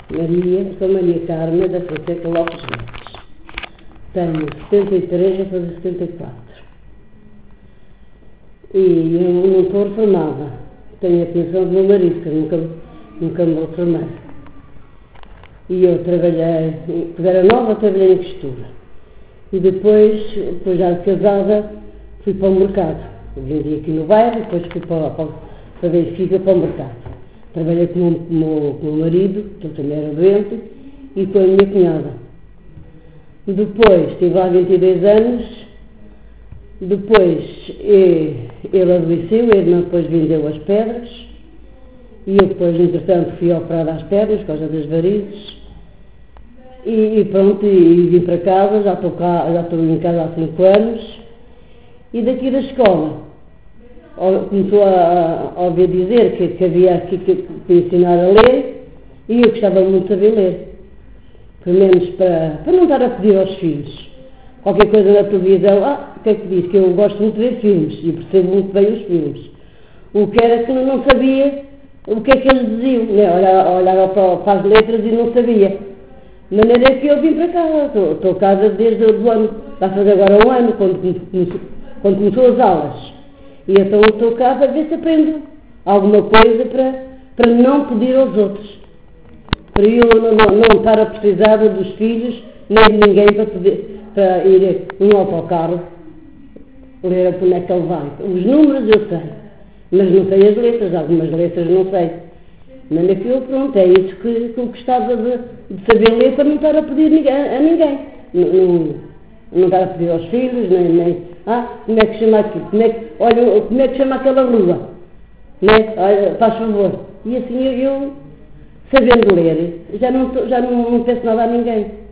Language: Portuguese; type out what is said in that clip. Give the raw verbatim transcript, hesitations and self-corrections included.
Maria, sou Maria Carmen da Fonseca Lopes Neves. Tenho setenta e três a fazer setenta e quatro. E eu não estou reformada. Tenho a pensão do meu marido, que eu nunca, nunca me reformei. E eu trabalhei, quando era nova, trabalhei em costura. E depois, depois já de casada, fui para o mercado. Eu vendi aqui no bairro, depois fui para, para, para Benfica, para o mercado. Trabalhei com o meu, com o meu marido, que ele também era doente, e com a minha cunhada. Depois, estive lá vinte e dois anos, depois ele adoeceu, a irmã depois vendeu as pedras, e eu depois, entretanto, fui operada às pernas, por causa das varizes, e, e pronto, e, e vim para casa, já estou, cá, já estou em casa há cinco anos, e daqui da escola, começou a, a ouvir dizer que, que havia aqui que, que ensinar a ler, e eu gostava muito de saber ler, pelo menos para, para não estar a pedir aos filhos. Qualquer coisa na televisão, ah, o que é que diz? Que eu gosto muito de ver filmes, e percebo muito bem os filmes. O que era que eu não sabia o que é que eles diziam, né? Olhava, olhava para, para as letras e não sabia. De maneira que eu vim para casa, estou, estou casa desde o ano, vai fazer agora um ano, quando, quando, quando começou as aulas. E então estou cá para ver se aprendo alguma coisa para, para não pedir aos outros. Para eu não, não, não estar a precisar dos filhos, nem de ninguém para, poder, para ir um autocarro, ler a como é que ele vai. Os números eu sei, mas não sei as letras, algumas letras não sei. Mas naquilo, pronto, é isso que, que eu gostava de, de saber ler para não estar a pedir a, a ninguém. Não, não, não estar a pedir aos filhos, nem, nem ah, como é que chama aqui? Como é que, olha, como é que chama aquela rua? Né? Olha, faz favor. E assim eu, eu sabendo ler, já não, já não, não peço nada a ninguém.